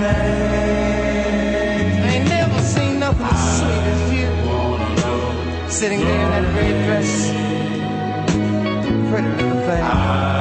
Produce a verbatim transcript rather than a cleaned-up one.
ain't never seen nothing as sweet as you, sitting there in that red dress, pretty little thing.